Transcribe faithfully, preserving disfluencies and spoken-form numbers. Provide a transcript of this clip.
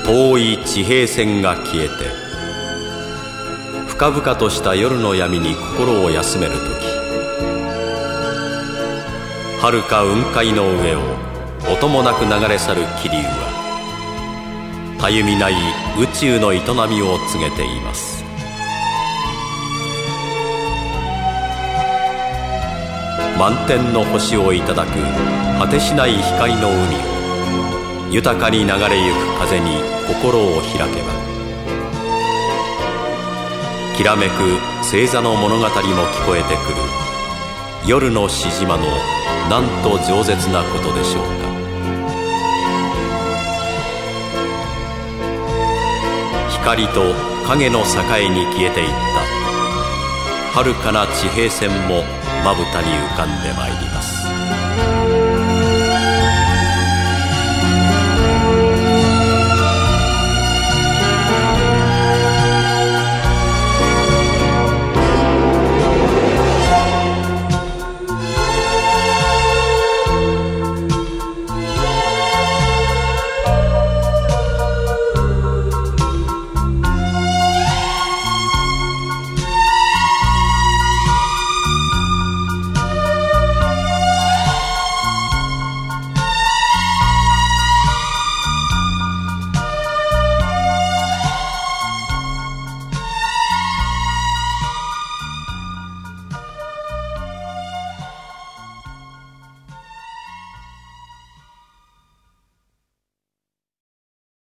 遠い地平線が消えて、深々とした夜の闇に心を休めるとき、遥か雲海の上を音もなく流れ去る気流は、たゆみない宇宙の営みを告げています。満天の星をいただく果てしない光の海を、豊かに流れゆく風に心を開けば、きらめく星座の物語も聞こえてくる夜のしじまのなんと饒舌なことでしょうか。光と影の境に消えていった遥かな地平線もまぶたに浮かんでまいります。